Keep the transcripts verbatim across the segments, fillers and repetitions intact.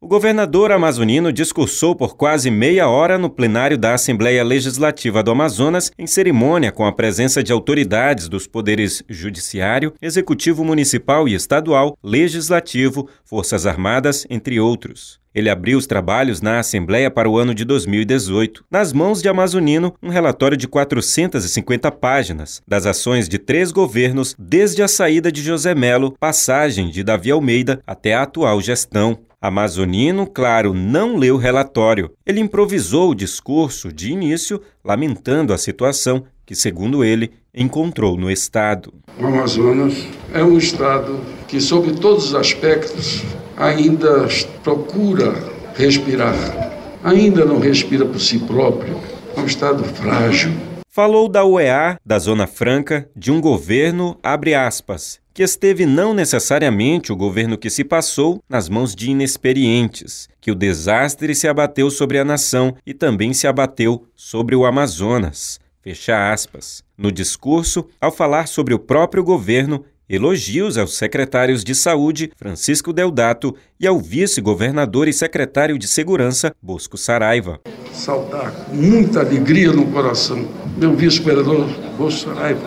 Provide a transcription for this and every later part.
O governador amazonino discursou por quase meia hora no plenário da Assembleia Legislativa do Amazonas, em cerimônia com a presença de autoridades dos poderes judiciário, executivo municipal e estadual, legislativo, Forças Armadas, entre outros. Ele abriu os trabalhos na Assembleia para o ano de dois mil e dezoito. Nas mãos de Amazonino, um relatório de quatrocentas e cinquenta páginas, das ações de três governos, desde a saída de José Melo, passagem de Davi Almeida até a atual gestão. Amazonino, claro, não leu o relatório. Ele improvisou o discurso de início, lamentando a situação que, segundo ele, encontrou no estado. O Amazonas é um estado que, sob todos os aspectos, ainda procura respirar. Ainda não respira por si próprio. É um estado frágil. Falou da O E A, da Zona Franca, de um governo, abre aspas, que esteve não necessariamente o governo que se passou nas mãos de inexperientes, que o desastre se abateu sobre a nação e também se abateu sobre o Amazonas. Fecha aspas. No discurso, ao falar sobre o próprio governo, elogios aos secretários de Saúde, Francisco Deodato, e ao vice-governador e secretário de Segurança, Bosco Saraiva. Saudar com muita alegria no coração meu vice-governador Bosco Saraiva.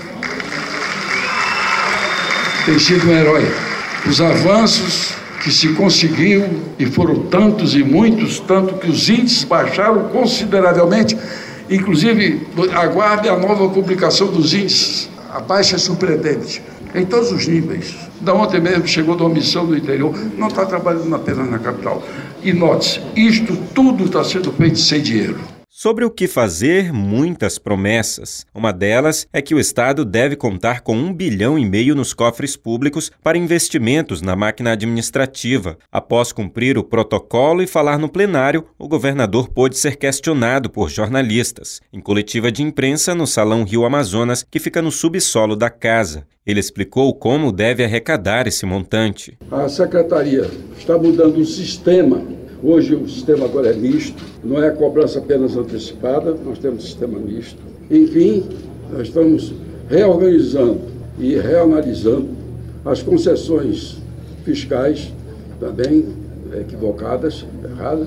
Tem sido um herói. Os avanços que se conseguiu, e foram tantos e muitos, tanto que os índices baixaram consideravelmente. Inclusive, aguarde a nova publicação dos índices. A baixa é surpreendente, em todos os níveis. Da ontem mesmo chegou de uma missão do interior, não está trabalhando apenas na capital. E note-se, isto tudo está sendo feito sem dinheiro. Sobre o que fazer, muitas promessas. Uma delas é que o Estado deve contar com um bilhão e meio nos cofres públicos para investimentos na máquina administrativa. Após cumprir o protocolo e falar no plenário, o governador pôde ser questionado por jornalistas, em coletiva de imprensa no Salão Rio Amazonas, que fica no subsolo da casa. Ele explicou como deve arrecadar esse montante. A secretaria está mudando o sistema. Hoje o sistema agora é misto, não é a cobrança apenas antecipada, nós temos um sistema misto. Enfim, nós estamos reorganizando e reanalisando as concessões fiscais, também equivocadas, erradas,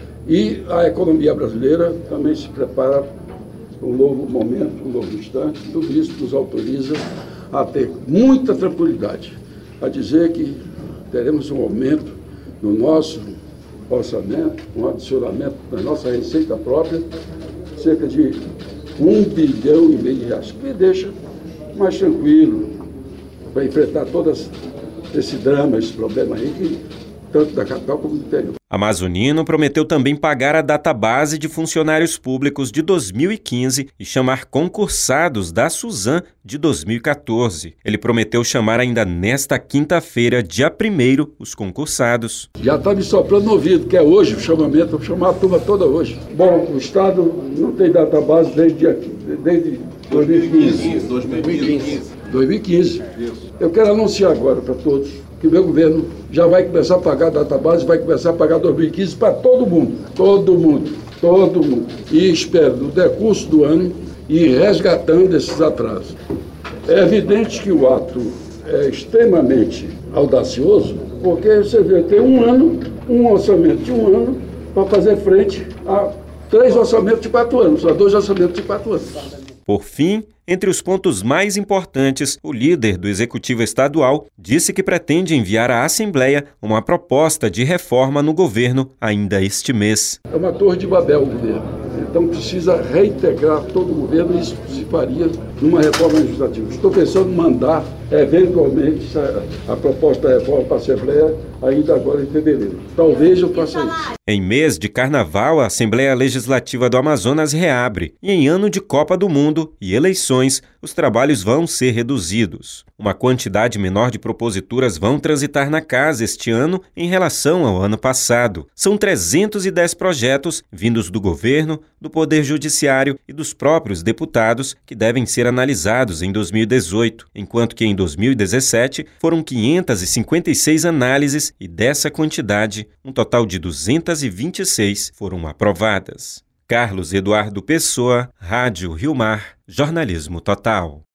e a economia brasileira também se prepara para um novo momento, um novo instante. Tudo isso nos autoriza a ter muita tranquilidade, a dizer que teremos um aumento no nosso orçamento, um adicionamento da nossa receita própria, cerca de um bilhão e meio de reais, que me deixa mais tranquilo para enfrentar todo esse drama, esse problema aí, que, tanto da capital como do interior. Amazonino prometeu também pagar a database de funcionários públicos de dois mil e quinze e chamar concursados da Suzan de dois mil e quatorze. Ele prometeu chamar ainda nesta quinta-feira, dia primeiro, os concursados. Já está me soprando no ouvido, que é hoje o chamamento, vou chamar a turma toda hoje. Bom, o Estado não tem database desde, desde dois mil e quinze. dois mil e quinze. dois mil e quinze. Eu quero anunciar agora para todos que o meu governo já vai começar a pagar a database, vai começar a pagar dois mil e quinze para todo mundo, todo mundo, todo mundo. E espero, no decurso do ano, ir resgatando esses atrasos. É evidente que o ato é extremamente audacioso, porque você vê, tem um ano, um orçamento de um ano, para fazer frente a três orçamentos de quatro anos, a dois orçamentos de quatro anos. Por fim, entre os pontos mais importantes, o líder do Executivo Estadual disse que pretende enviar à Assembleia uma proposta de reforma no governo ainda este mês. É uma torre de Babel o governo, então precisa reintegrar todo o governo e isso se faria numa reforma legislativa. Estou pensando em mandar, eventualmente, a, a proposta da reforma para a Assembleia ainda agora em fevereiro. Talvez eu faça isso. Em mês de carnaval, a Assembleia Legislativa do Amazonas reabre e em ano de Copa do Mundo e eleições, os trabalhos vão ser reduzidos. Uma quantidade menor de proposituras vão transitar na casa este ano em relação ao ano passado. São trezentos e dez projetos vindos do governo, do Poder Judiciário e dos próprios deputados que devem ser analisados em dois mil e dezoito, enquanto que em dois mil e dezessete foram quinhentas e cinquenta e seis análises e dessa quantidade, um total de duzentas e vinte e seis foram aprovadas. Carlos Eduardo Pessoa, Rádio Rio Mar, Jornalismo Total.